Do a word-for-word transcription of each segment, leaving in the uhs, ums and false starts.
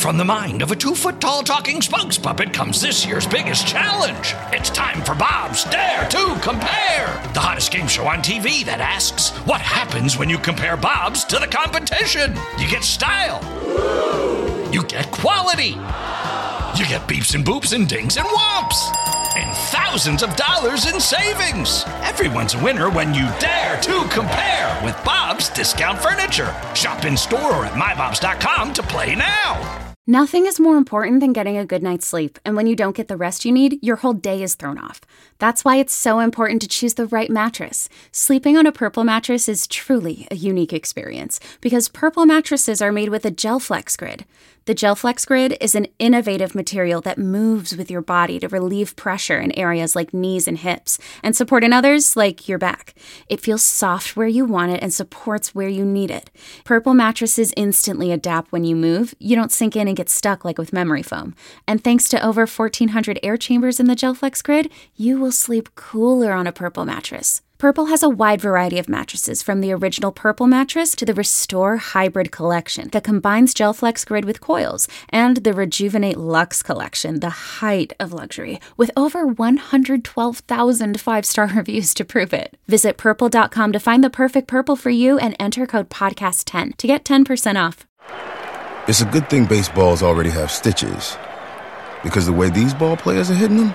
From the mind of a two-foot-tall talking spokes puppet comes this year's biggest challenge. It's time for Bob's Dare to Compare, the hottest game show on T V that asks, what happens when you compare Bobs to the competition? You get style. You get quality. You get beeps and boops and dings and whomps. And thousands of dollars in savings. Everyone's a winner when you dare to compare with Bob's Discount Furniture. Shop in store or at my bobs dot com to play now. Nothing is more important than getting a good night's sleep, and when you don't get the rest you need, your whole day is thrown off. That's why it's so important to choose the right mattress. Sleeping on a Purple mattress is truly a unique experience, because Purple mattresses are made with a GelFlex Grid. The GelFlex Grid is an innovative material that moves with your body to relieve pressure in areas like knees and hips, and support in others like your back. It feels soft where you want it and supports where you need it. Purple mattresses instantly adapt when you move. You don't sink in and get stuck like with memory foam. And thanks to over fourteen hundred air chambers in the GelFlex Grid, you will sleep cooler on a Purple mattress. Purple has a wide variety of mattresses, from the original Purple mattress to the Restore Hybrid collection that combines GelFlex Grid with coils, and the Rejuvenate Luxe collection, the height of luxury, with over one hundred twelve thousand five-star reviews to prove it. Visit purple dot com to find the perfect Purple for you and enter code podcast ten to get ten percent off. It's a good thing baseballs already have stitches, because the way these ball players are hitting them,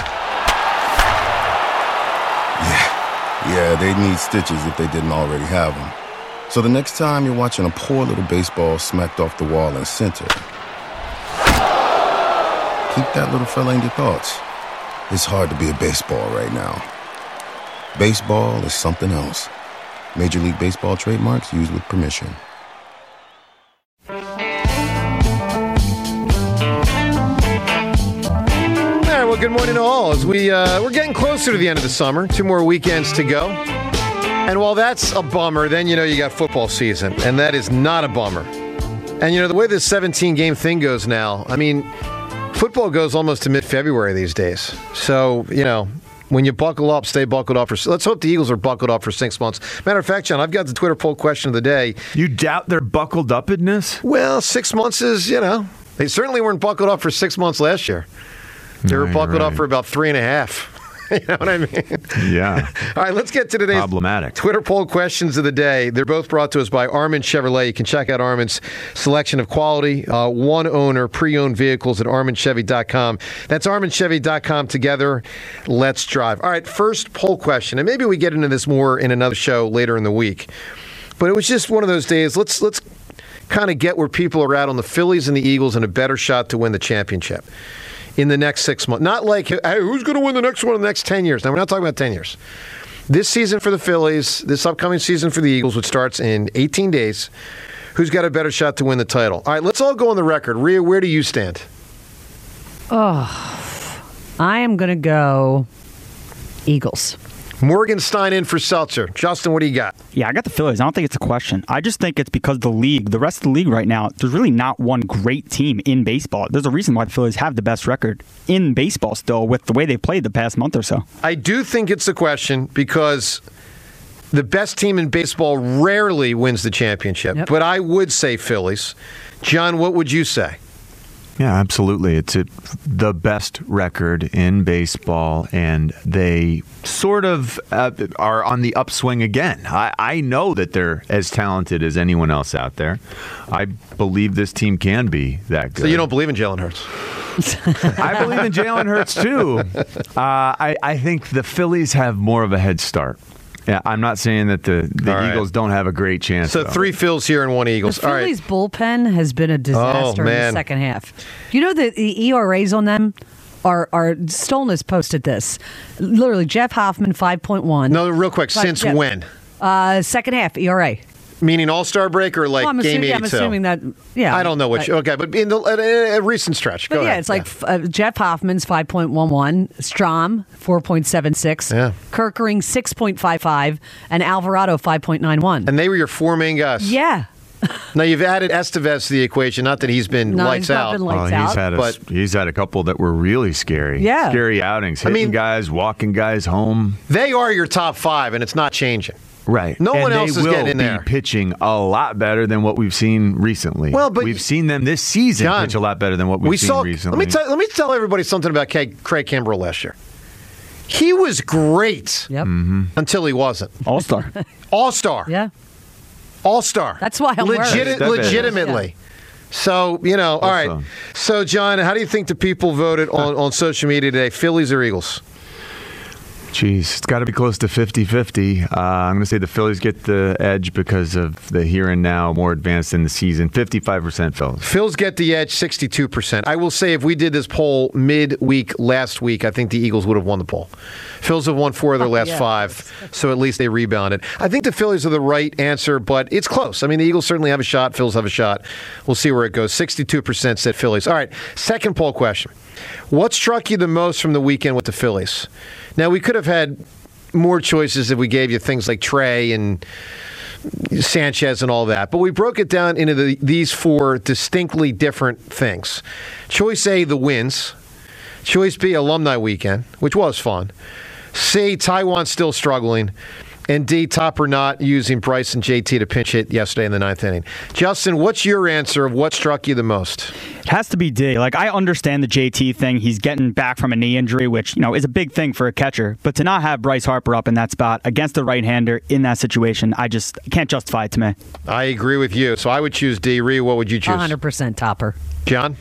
yeah. Yeah, they need stitches if they didn't already have them. So the next time you're watching a poor little baseball smacked off the wall in center, keep that little fella in your thoughts. It's hard to be a baseball right now. Baseball is something else. Major League Baseball trademarks used with permission. Well, good morning to all. As we, uh, we're getting closer to the end of the summer. Two more weekends to go. And while that's a bummer, then you know you got football season. And that is not a bummer. And you know, the way this seventeen-game thing goes now, I mean, football goes almost to mid-February these days. So, you know, when you buckle up, stay buckled up. For, let's hope the Eagles are buckled up for six months. Matter of fact, John, I've got the Twitter poll question of the day. You doubt their buckled upness? Well, six months is, you know, they certainly weren't buckled up for six months last year. They were buckled right. up for about three and a half. You know what I mean? Yeah. All right, let's get to today's problematic Twitter poll questions of the day. They're both brought to us by Armin Chevrolet. You can check out Armin's selection of quality, uh, one-owner, pre-owned vehicles at armin chevy dot com. That's armin chevy dot com. Together, let's drive. All right, first poll question, and maybe we get into this more in another show later in the week. But it was just one of those days. Let's let's kind of get where people are at on the Phillies and the Eagles and a better shot to win the championship in the next six months. Not like, hey, who's going to win the next one in the next ten years? Now, we're not talking about ten years. This season for the Phillies, this upcoming season for the Eagles, which starts in eighteen days, who's got a better shot to win the title? All right, let's all go on the record. Rhea, where do you stand? Oh, I am going to go Eagles. Morgenstein in for Seltzer. Justin, what do you got? Yeah, I got the Phillies. I don't think it's a question. I just think it's because the league, the rest of the league right now, there's really not one great team in baseball. There's a reason why the Phillies have the best record in baseball still with the way they've played the past month or so. I do think it's a question because the best team in baseball rarely wins the championship. Yep. But I would say Phillies. John, what would you say? Yeah, absolutely. It's a, the best record in baseball, and they sort of uh, are on the upswing again. I, I know that they're as talented as anyone else out there. I believe this team can be that good. So you don't believe in Jalen Hurts? I believe in Jalen Hurts, too. Uh, I, I think the Phillies have more of a head start. Yeah, I'm not saying that the, the right. Eagles don't have a great chance. So though. three Phils here and one Eagles. The Phillies' All right. bullpen has been a disaster oh, in the second half. You know that the E R As on them are are Stolness posted this. Literally, Jeff Hoffman five point one. No, real quick. Five, since Jeff, when? Uh, second half E R A. Meaning All-Star break or like well, I'm game assuming, eighty-two? I'm assuming that, yeah. I don't know which. Okay, but in the a, a recent stretch. Go but yeah, ahead. it's like yeah. uh, Jeff Hoffman's five point one one, Strom four point seven six, yeah. Kerkering six point five five, and Alvarado five point nine one. And they were your four main guys. Yeah. Now you've added Estevez to the equation. Not that he's been no, lights he's not out. Been lights well, he's out. had a, but he's had a couple that were really scary. Yeah. Scary outings. Hitting I mean, guys, walking guys home. They are your top five, and it's not changing. Right. No and one else they is will getting in be there. pitching a lot better than what we've seen recently. Well, but we've seen them this season John, pitch a lot better than what we've we seen saw, recently. Let me tell let me tell everybody something about Craig, Craig Kimbrell last year. He was great Yep. Mm-hmm. until he wasn't. All star. All star. Yeah. All star. That's why I'm Legit- worried. Legitimately. So, you know, all right. Also. So, John, how do you think the people voted on, on social media today? Phillies or Eagles? Jeez, it's got to be close to fifty-fifty. Uh, I'm going to say the Phillies get the edge because of the here and now, more advanced in the season. fifty-five percent Phillies. Phils get the edge, sixty-two percent. I will say if we did this poll midweek last week, I think the Eagles would have won the poll. Phils have won four of their last Yeah. five, so at least they rebounded. I think the Phillies are the right answer, but it's close. I mean, the Eagles certainly have a shot. Phils have a shot. We'll see where it goes. sixty-two percent said Phillies. All right, second poll question. What struck you the most from the weekend with the Phillies? Now, we could have had more choices if we gave you things like Trey and Sanchez and all that, but we broke it down into the, these four distinctly different things. Choice A, the wins. Choice B, alumni weekend, which was fun. C, Taiwan still struggling. And D, Topper not using Bryce and J T to pinch hit yesterday in the ninth inning. Justin, what's your answer of what struck you the most? It has to be D. Like, I understand the J T thing. He's getting back from a knee injury, which, you know, is a big thing for a catcher. But to not have Bryce Harper up in that spot against the right-hander in that situation, I just can't justify it to me. I agree with you. So I would choose D. Rhea, what would you choose? one hundred percent Topper. John?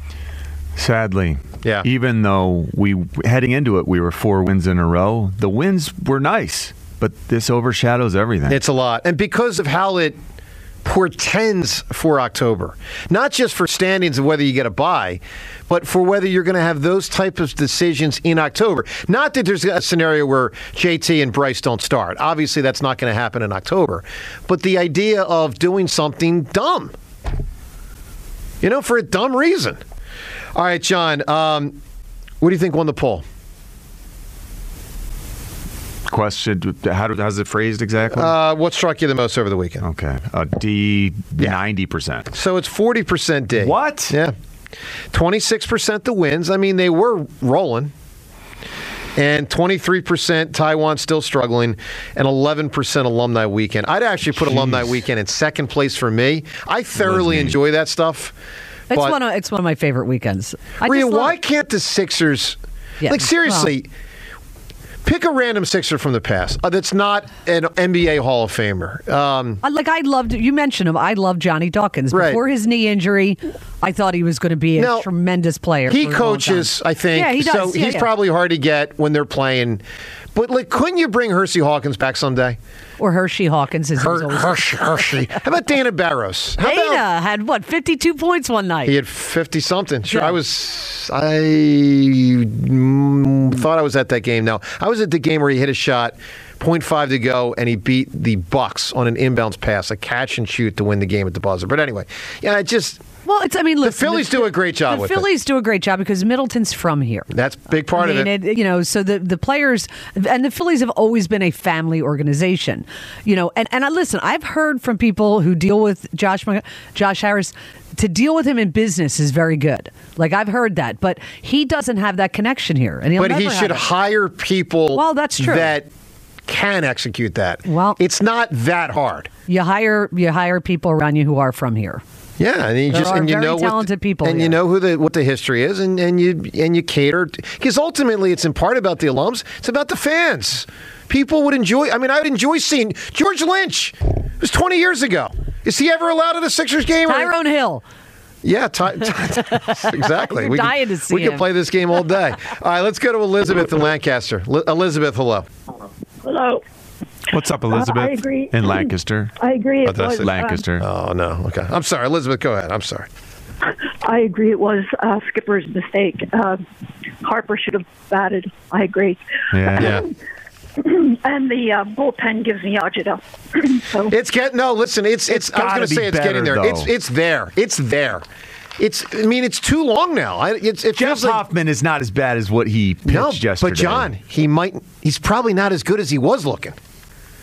Sadly, Yeah. even though we heading into it, we were four wins in a row. The wins were nice, but this overshadows everything. It's a lot. And because of how it portends for October, not just for standings of whether you get a bye, but for whether you're going to have those type of decisions in October. Not that there's a scenario where J T and Bryce don't start. Obviously, that's not going to happen in October. But the idea of doing something dumb, you know, for a dumb reason. All right, John, um, what do you think won the poll? Question, how do, how's it phrased exactly? Uh, what struck you the most over the weekend? okay. Uh, D, Yeah. ninety percent. So it's forty percent D. What? Yeah. twenty-six percent the wins. I mean, they were rolling. And twenty-three percent Taiwan still struggling, and eleven percent alumni weekend. I'd actually put Jeez. alumni weekend in second place for me. I thoroughly me. enjoy that stuff. It's but one of it's one of my favorite weekends. I Rhea, just love why it. can't the Sixers, Yeah, like seriously, pick a random Sixer from the past uh, that's not an N B A Hall of Famer. Um, I- Like I loved, you mentioned him. I loved Johnny Dawkins. Right. Before his knee injury, I thought he was going to be a Now, tremendous player. He for a long coaches, time. I think. Yeah, he does. So Yeah, he's yeah. probably hard to get when they're playing. But like, couldn't you bring Hersey Hawkins back someday? Or Hershey Hawkins. As he was Her, always- Hershey, Hershey. How about Dana Barros? How Dana about had what fifty-two points one night. he had fifty something? Sure, Yeah. I was. I mm, thought I was at that game. No, I was at the game where he hit a shot. point five to go, and he beat the Bucks on an inbounds pass, a catch and shoot to win the game at the buzzer. But anyway, yeah, it just Well, it's. I mean, listen, Phillies do a great job The with it. Phillies do a great job because Middleton's from here. that's a big part I mean, of it. You know, so the, the players and the Phillies have always been a family organization. You know, and and I listen. I've heard from people who deal with Josh Mc- Josh Harris. To deal with him in business is very good. Like I've heard that, but he doesn't have that connection here, and he'll But he never should have it. hire people. Well, that's true. That can execute that. Well- it's not that hard. You hire you hire people around you who are from here. Yeah, and you There just are and you very know what- talented people and you here. know who the what the history is, and, and you and you cater because ultimately it's in part about the alums. It's about the fans. People would enjoy. I mean, I would enjoy seeing George Lynch. It was twenty years ago. Is he ever allowed at a Sixers game? Tyrone Hill. Yeah, ty- ty- exactly. You're we dying could, to see we could him. play this game all day. All right, let's go to Elizabeth in Lancaster. Li- Elizabeth, hello. Hello. What's up, Elizabeth? Uh, I agree. In Lancaster. I agree. It Oh, that's was, it. Lancaster. Oh no. Okay, I'm sorry, Elizabeth. Go ahead. I'm sorry. uh, I agree. It was uh, Skipper's mistake. Uh, Harper should have batted. I agree. Yeah. Yeah. And the uh, bullpen gives me agita. so It's get no. Listen, it's it's. It's I was gotta going to be say it's getting better, there. It's though. it's there. It's there. It's. I mean, it's too long now. I, it's. It Jeff feels like Hoffman is not as bad as what he pitched no. yesterday. But John, he might. He's probably not as good as he was looking.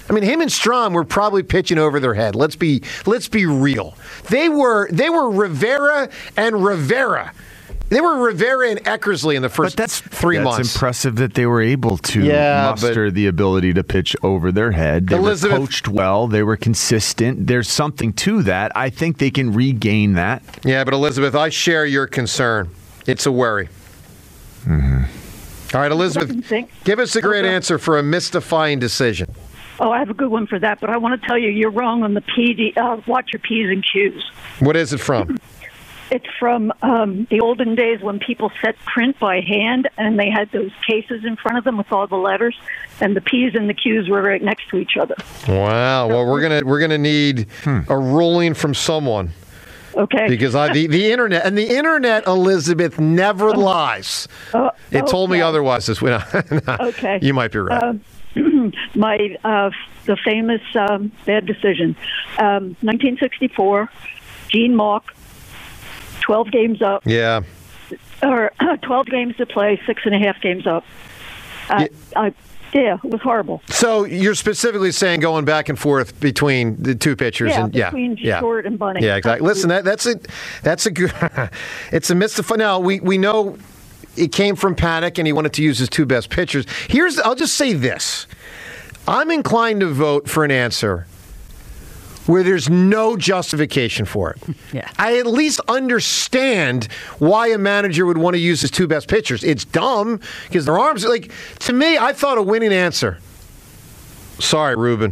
I mean, him and Strom were probably pitching over their head. Let's be let's be real. They were they were Rivera and Rivera. They were Rivera and Eckersley in the first but that's, three that's months. That's impressive that they were able to yeah, muster the ability to pitch over their head. They Elizabeth, were coached well. They were consistent. There's something to that. I think they can regain that. Yeah, but Elizabeth, I share your concern. It's a worry. Mm-hmm. All right, Elizabeth, give us a great answer for a mystifying decision. Oh, I have a good one for that, but I want to tell you, you're wrong on the P D. Uh, watch your P's and Q's. What is it from? It's from um, the olden days when people set print by hand, and they had those cases in front of them with all the letters, and the P's and the Q's were right next to each other. Wow. Well, we're gonna we're gonna need hmm. a ruling from someone. Okay. Because I, the the internet and the internet, Elizabeth, never oh. lies. Uh, it oh, told me yeah. otherwise. This week. Okay. You might be right. Um, my uh, the famous um, bad decision, um, nineteen sixty-four, Gene Mauch. twelve games up. Yeah. Or twelve games to play, six and a half games up. Uh, yeah. I, yeah, it was horrible. So you're specifically saying going back and forth between the two pitchers, yeah, and yeah, between yeah. Short and Bunning. Yeah, exactly. Listen, that, that's a that's a good. It's a mystifying. Now we we know it came from panic, and he wanted to use his two best pitchers. Here's I'll just say this: I'm inclined to vote for an answer where there's no justification for it. Yeah. I at least understand why a manager would want to use his two best pitchers. It's dumb because their arms are like, to me, I thought a winning answer. Sorry, Ruben.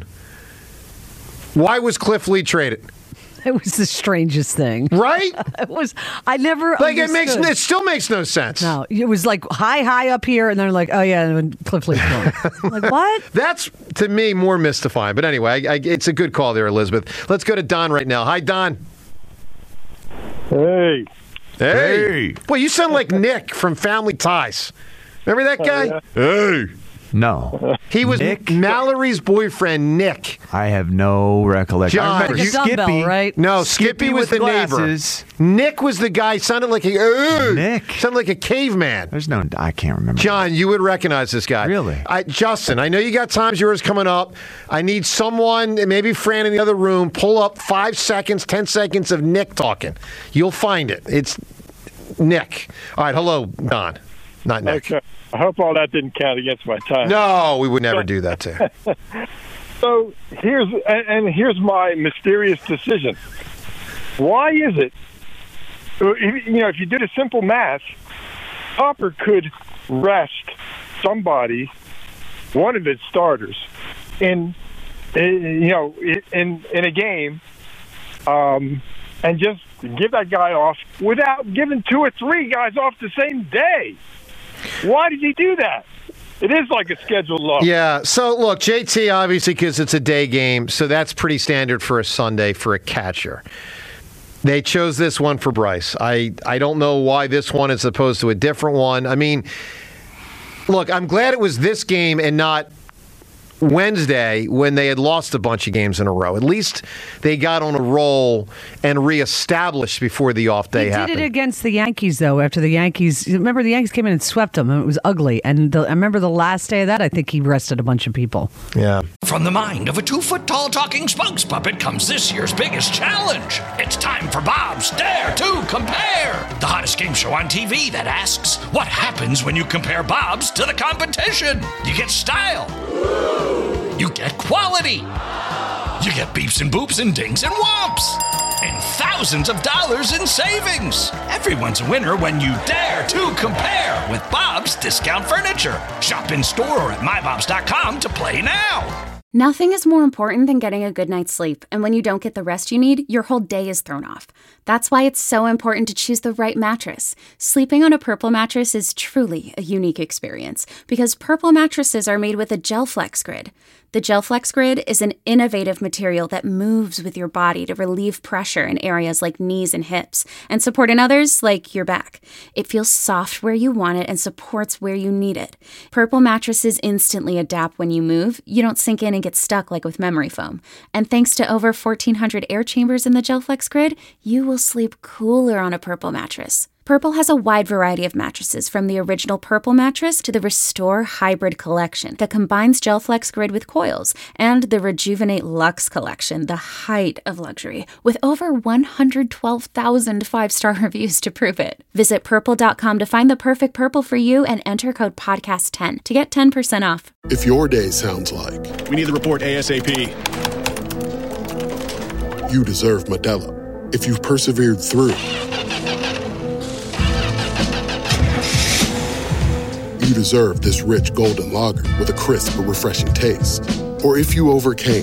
Why was Cliff Lee traded? It was the strangest thing. Right? It was, I never Like, it understood. makes, it still makes no sense. No, it was like high, high up here, and they're like, oh, yeah, and Cliff Lee's going. Like, what? That's, to me, more mystifying. But anyway, I, I, it's a good call there, Elizabeth. Let's go to Don right now. Hi, Don. Hey. Hey. Boy, you sound like Nick from Family Ties. Remember that guy? Uh, yeah. Hey. No. He was Nick? Mallory's boyfriend, Nick. I have no recollection. John, I remember like a Skippy. dumbbell, right? No, Skippy, Skippy was with the neighbor. glasses. Nick was the guy. Sounded like a uh, Nick. Sounded like a caveman. There's no. I can't remember. John, you would recognize this guy. Really? I, Justin, I know you got times yours coming up. I need someone, maybe Fran in the other room, pull up five seconds, ten seconds of Nick talking. You'll find it. It's Nick. All right, hello, Don. Not Nick. Okay. I hope all that didn't count against my time. No, we would never do that to you. So here's and, and here's my mysterious decision. Why is it? You know, if you did a simple math, Hopper could rest somebody, one of his starters, in you know in in a game, um, and just give that guy off without giving two or three guys off the same day. Why did he do that? It is like a scheduled loss. Yeah, so look, J T, obviously, because it's a day game, so that's pretty standard for a Sunday for a catcher. They chose this one for Bryce. I, I don't know why this one is opposed to a different one. I mean, look, I'm glad it was this game and not Wednesday when they had lost a bunch of games in a row. At least they got on a roll and reestablished before the off day he happened. He did it against the Yankees, though, after the Yankees. Remember, the Yankees came in and swept them, and it was ugly. And the, I remember the last day of that, I think he rested a bunch of people. Yeah. From the mind of a two-foot-tall talking spokes puppet comes this year's biggest challenge. It's time for Bob's Dare to Compare, the hottest game show on T V that asks, what happens when you compare Bob's to the competition? You get style. You get quality. You get beeps and boops and dings and whomps. And thousands of dollars in savings. Everyone's a winner when you dare to compare with Bob's Discount Furniture. Shop in store or at my bobs dot com to play now. Nothing is more important than getting a good night's sleep, and when you don't get the rest you need, your whole day is thrown off. That's why it's so important to choose the right mattress. Sleeping on a Purple mattress is truly a unique experience, because Purple mattresses are made with a GelFlex Grid. The GelFlex Grid is an innovative material that moves with your body to relieve pressure in areas like knees and hips, and support in others like your back. It feels soft where you want it and supports where you need it. Purple mattresses instantly adapt when you move. You don't sink in and get stuck like with memory foam. And thanks to over fourteen hundred air chambers in the GelFlex Grid, you will will sleep cooler on a Purple mattress. Purple has a wide variety of mattresses, from the original Purple mattress to the Restore Hybrid collection that combines GelFlex Grid with coils, and the Rejuvenate Luxe collection, the height of luxury, with over one hundred twelve thousand five-star reviews to prove it. Visit purple dot com to find the perfect Purple for you and enter code podcast ten to get ten percent off. If your day sounds like we need the report ASAP, you deserve Modelo. If you've persevered through, you deserve this rich golden lager with a crisp but refreshing taste. Or if you overcame.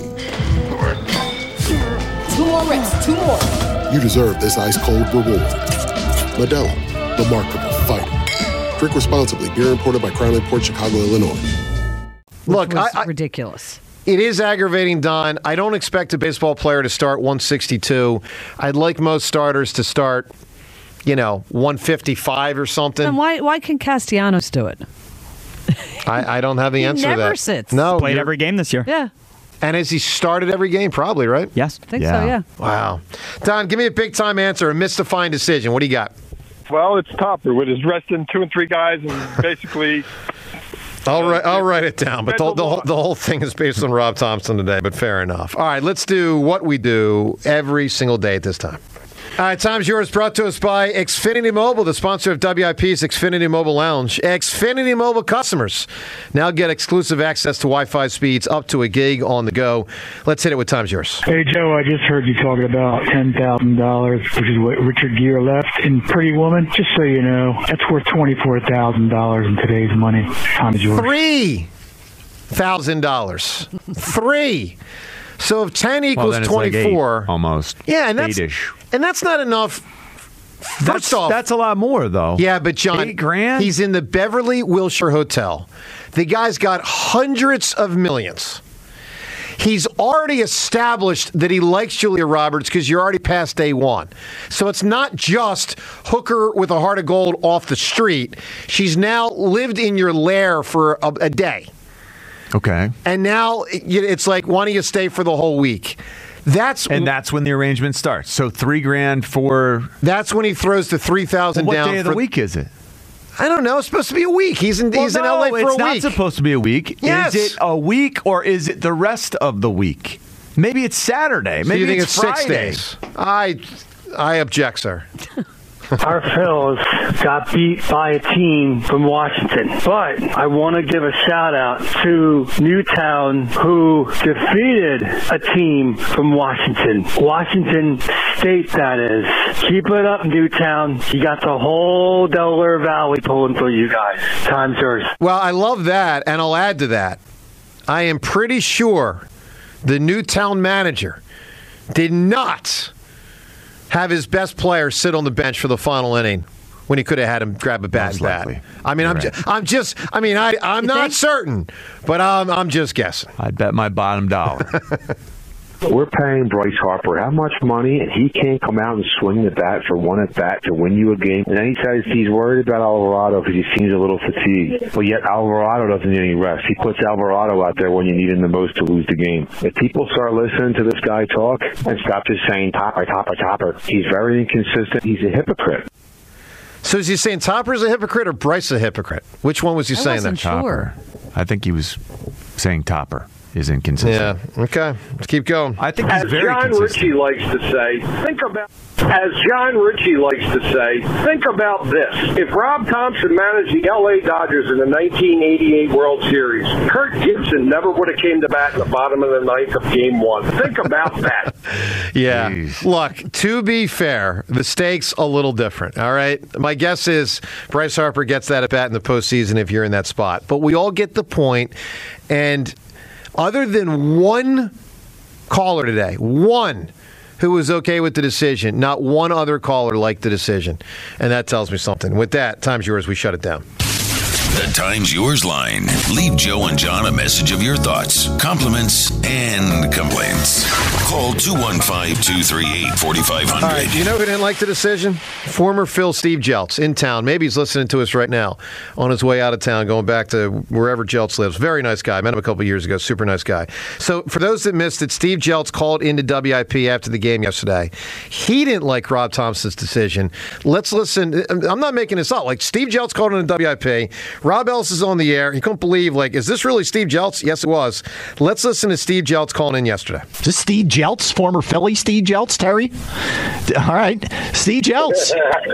Two more reps, two more. You deserve this ice cold reward. Modelo, the mark of a fighter. Drink responsibly. Beer imported by Crown Imports, Chicago, Illinois. Look, was I, I, ridiculous. It is aggravating, Don. I don't expect a baseball player to start one sixty-two. I'd like most starters to start, you know, one fifty-five or something. And why why can Castellanos do it? I, I don't have the he answer to that. He never sits. No, played every game this year. Yeah. And has he started every game? Probably, right? Yes. I think yeah. so, yeah. Wow. Don, give me a big-time answer, a mystifying decision. What do you got? Well, it's Topper with his resting two and three guys and basically... I'll, write, I'll write it down, but the, the, whole, the whole thing is based on Rob Thompson today, but fair enough. All right, let's do what we do every single day at this time. All right, time's yours, brought to us by Xfinity Mobile, the sponsor of W I P's Xfinity Mobile Lounge. Xfinity Mobile customers now get exclusive access to Wi-Fi speeds up to a gig on the go. Let's hit it with time's yours. Hey, Joe, I just heard you talking about ten thousand dollars, which is what Richard Gere left in Pretty Woman. Just so you know, that's worth twenty-four thousand dollars in today's money. Time is yours. Three thousand dollars. Three. So if ten equals well, twenty-four, like eight, almost. Yeah, and that's eight-ish. and that's not enough. First that's, off, that's a lot more, though. Yeah, but John, eight grand. He's in the Beverly Wilshire Hotel. The guy's got hundreds of millions. He's already established that he likes Julia Roberts because you're already past day one. So it's not just hooker with a heart of gold off the street. She's now lived in your lair for a, a day. Okay. And now it's like, why don't you stay for the whole week? That's and that's when the arrangement starts. So three grand for. That's when he throws the three thousand well, down. What day of for, the week is it? I don't know. It's supposed to be a week. He's in. Well, he's no, in L A for a week. It's not supposed to be a week. Yes. Is it a week or is it the rest of the week? Maybe it's Saturday. So Maybe you think it's, it's Friday. six days. I I object, sir. Our Phils got beat by a team from Washington. But I want to give a shout out to Newtown, who defeated a team from Washington. Washington State, that is. Keep it up, Newtown. You got the whole Delaware Valley pulling for you guys. Time's yours. Well, I love that, and I'll add to that. I am pretty sure the Newtown manager did not have his best player sit on the bench for the final inning when he could have had him grab a bat and bat. I mean, I'm, right. ju- I'm just, I mean, I, I'm not certain, but I'm, I'm just guessing. I'd bet my bottom dollar. We're paying Bryce Harper how much money, and he can't come out and swing the bat for one at bat to win you a game. And then he says he's worried about Alvarado because he seems a little fatigued. But yet Alvarado doesn't need any rest. He puts Alvarado out there when you need him the most to lose the game. If people start listening to this guy talk and stop just saying Topper, Topper, Topper, he's very inconsistent. He's a hypocrite. So is he saying Topper's a hypocrite or Bryce a hypocrite? Which one was he I saying wasn't there? sure. Topper. I think he was saying Topper is inconsistent. Yeah. Okay. Let's keep going. I think he's As very John consistent. Ritchie likes to say, think about. As John Ritchie likes to say, think about this. If Rob Thompson managed the L A Dodgers in the nineteen eighty-eight World Series, Kirk Gibson never would have came to bat in the bottom of the ninth of Game One. Think about that. Yeah. Jeez. Look, to be fair, the stakes a little different, all right? My guess is Bryce Harper gets that at bat in the postseason if you're in that spot. But we all get the point, and other than one caller today, one who was okay with the decision, not one other caller liked the decision. And that tells me something. With that, time's yours. We shut it down. The Times Yours line. Leave Joe and John a message of your thoughts, compliments, and complaints. Call two one five, two three eight, four five zero zero. All right, do you know who didn't like the decision? Former Phil Steve Jeltz in town. Maybe he's listening to us right now on his way out of town, going back to wherever Jeltz lives. Very nice guy. Met him a couple years ago. Super nice guy. So for those that missed it, Steve Jeltz called into W I P after the game yesterday. He didn't like Rob Thompson's decision. Let's listen. I'm not making this up. Like, Steve Jeltz called into W I P. Rob Ellis is on the air. He couldn't believe, like, is this really Steve Jeltz? Yes, it was. Let's listen to Steve Jeltz calling in yesterday. Is this Steve Jeltz, former Philly Steve Jeltz, Terry? All right. Steve Jeltz.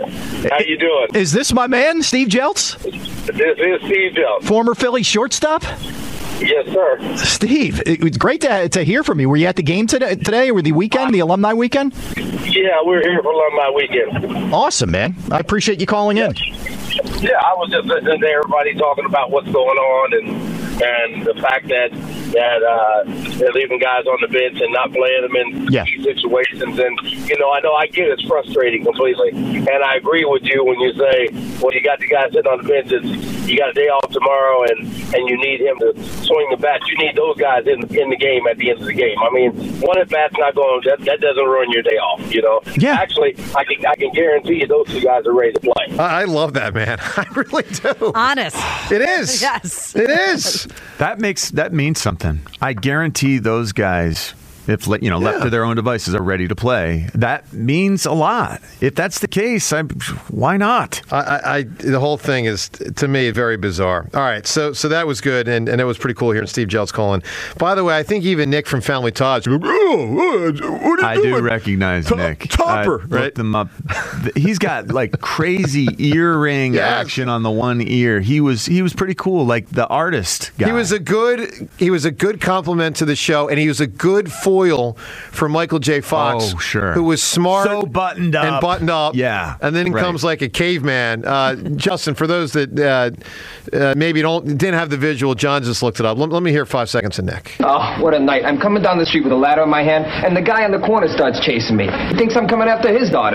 How you doing? Is this my man, Steve Jeltz? This is Steve Jeltz. Former Philly shortstop? Yes, sir. Steve, it was great to, to hear from you. Were you at the game today, today or the weekend, the alumni weekend? Yeah, we're here for alumni weekend. Awesome, man. I appreciate you calling in. Yeah, I was just listening to everybody talking about what's going on and and the fact that that uh, they're leaving guys on the bench and not playing them in yeah. key situations. And, you know, I know I get it's frustrating completely. And I agree with you when you say, well, you got the guy sitting on the bench, it's, you got a day off tomorrow, and, and you need him to swing the bat. You need those guys in in the game at the end of the game. I mean, one at bat's not going, that, that doesn't ruin your day off, you know? Yeah. Actually, I can, I can guarantee you those two guys are ready to play. I, I love that, man. I really do. Honest. It is. Yes. It is. That makes that means something. I guarantee those guys, if you know, left Yeah. to their own devices, are ready to play. That means a lot. If that's the case, I, why not? I, I, I the whole thing is, to me, very bizarre. All right, so so that was good, and, and it was pretty cool hearing Steve Jeltz calling. By the way, I think even Nick from Family Ties, oh, what are you I doing? do recognize Top- Nick. Topper, I right? looked him up. He's got like crazy earring Yes. action on the one ear. He was he was pretty cool, like the artist guy. He was a good he was a good compliment to the show, and he was a good foil for Michael J. Fox, Oh, sure. who was smart, So buttoned up. and buttoned up, Yeah, and then right. comes like a caveman. Uh, Justin, for those that uh, uh, maybe don't didn't have the visual, John just looked it up. Let, let me hear five seconds of Nick. Oh, what a night. I'm coming down the street with a ladder in my hand, and the guy on the corner starts chasing me. He thinks I'm coming after his daughter.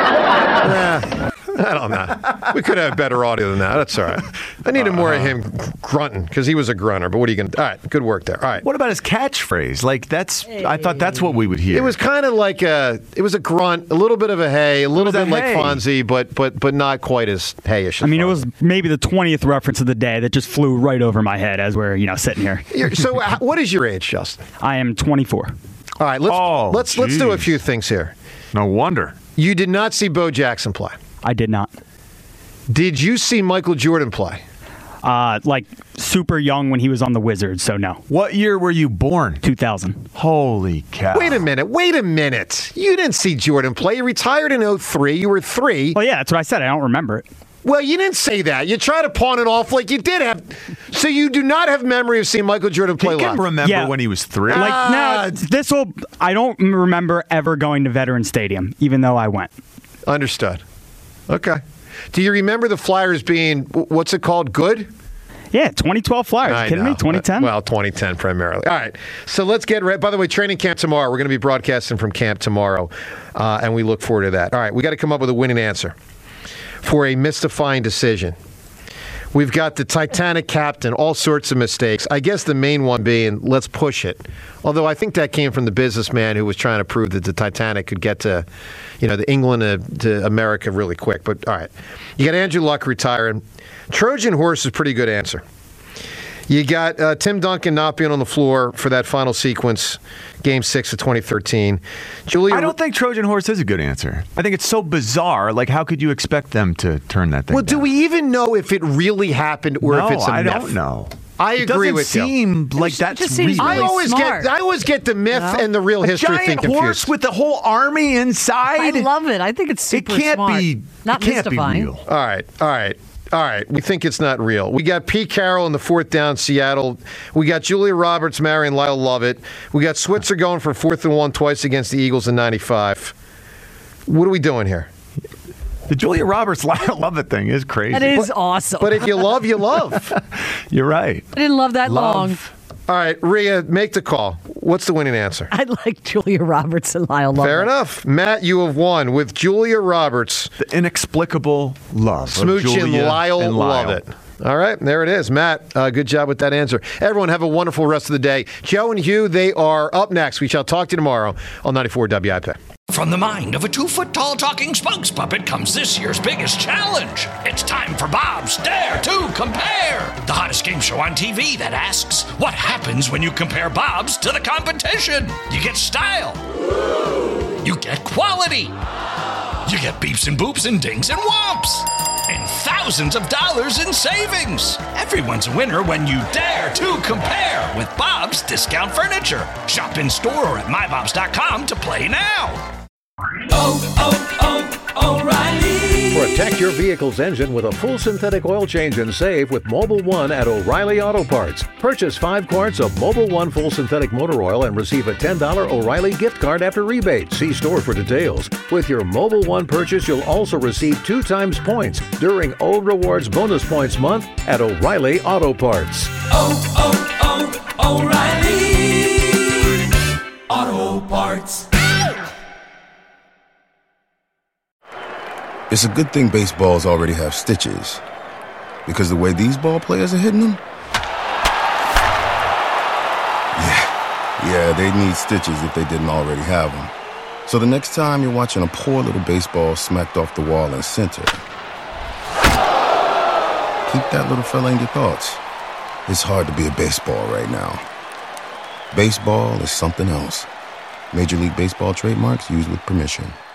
Nah, I don't know. We could have better audio than that. That's all right. I needed more of him grunting because he was a grunter. But what are you going to do? All right, good work there. All right. What about his catchphrase? Like that's I thought that's what we would hear. It was kind of like a, it was a grunt, a little bit of a hey, a little was a bit like hey. Fonzie, but but but not quite as heyish. I mean, it was maybe the twentieth reference of the day that just flew right over my head as we're, you know, sitting here. You're, so, uh, what is your age, Justin? I am twenty-four. All right, let's Oh, let's let's do a geez. few things here. No wonder. You did not see Bo Jackson play. I did not. Did you see Michael Jordan play? Uh, like super young when he was on the Wizards, so no. What year were you born? two thousand. Holy cow. Wait a minute. Wait a minute. You didn't see Jordan play. He retired in oh three. You were three. Well, yeah, that's what I said. I don't remember it. Well, you didn't say that. You try to pawn it off like you did have. So you do not have memory of seeing Michael Jordan play He can live. remember Yeah. when he was three. Like, Ah. no, this will. I don't remember ever going to Veterans Stadium, even though I went. Understood. Okay. Do you remember the Flyers being, what's it called, good? Yeah, twenty twelve Flyers. I You kidding know. me? twenty ten? Well, twenty ten primarily. All right. So let's get ready. By the way, training camp tomorrow. We're going to be broadcasting from camp tomorrow, uh, and we look forward to that. All right. We got to come up with a winning answer for a mystifying decision. We've got the Titanic captain, all sorts of mistakes. I guess the main one being, let's push it. Although I think that came from the businessman who was trying to prove that the Titanic could get to, you know, the England to, to America really quick. But all right, you got Andrew Luck retiring. Trojan horse is a pretty good answer. You got uh, Tim Duncan not being on the floor for that final sequence, Game Six of twenty thirteen. Julia, I don't think Trojan horse is a good answer. I think it's so bizarre. Like, how could you expect them to turn that thing well, do down? we even know if it really happened or No, if it's a I myth? don't know. I It agree doesn't with you. seem like It that's just seems real. I really always smart. get I always get the myth No. and the real a history giant thing horse confused. with the whole army inside. I love it. I think it's It super can't smart. be. Not it can't mystifying. be real. All right, all right, all right. We think it's not real. We got Pete Carroll in the fourth down, Seattle. We got Julia Roberts marrying Lyle Lovett. We got Switzer going for fourth and one twice against the Eagles in ninety-five. What are we doing here? The Julia Roberts Lyle Lovett thing is crazy. That is awesome. But if you love, you love. You're right. I didn't love that Love. long. All right, Rhea, make the call. What's the winning answer? I like Julia Roberts and Lyle Lovett. Fair enough. Matt, you have won with Julia Roberts. The inexplicable love. of Smooching Julia Lyle and Lyle. Lovett. All right, there it is. Matt, uh, good job with that answer. Everyone have a wonderful rest of the day. Joe and Hugh, they are up next. We shall talk to you tomorrow on ninety-four W I P. From the mind of a two-foot-tall talking spokes puppet comes this year's biggest challenge. It's time for Bob's Dare to Compare, the hottest game show on T V that asks, what happens when you compare Bob's to the competition? You get style. You get quality. You get beeps and boops and dings and whomps. And thousands of dollars in savings. Everyone's a winner when you dare to compare with Bob's Discount Furniture. Shop in store or at my bobs dot com to play now. Oh, oh, oh, O'Reilly. Protect your vehicle's engine with a full synthetic oil change and save with Mobil one at O'Reilly Auto Parts. Purchase five quarts of Mobil one full synthetic motor oil and receive a ten dollars O'Reilly gift card after rebate. See store for details. With your Mobil one purchase, you'll also receive two times points during O Rewards Bonus Points Month at O'Reilly Auto Parts. Oh, oh, oh, O'Reilly Auto Parts. It's a good thing baseballs already have stitches, because the way these ball players are hitting them, yeah, yeah, they'd need stitches if they didn't already have them. So the next time you're watching a poor little baseball smacked off the wall in center, keep that little fella in your thoughts. It's hard to be a baseball right now. Baseball is something else. Major League Baseball trademarks used with permission.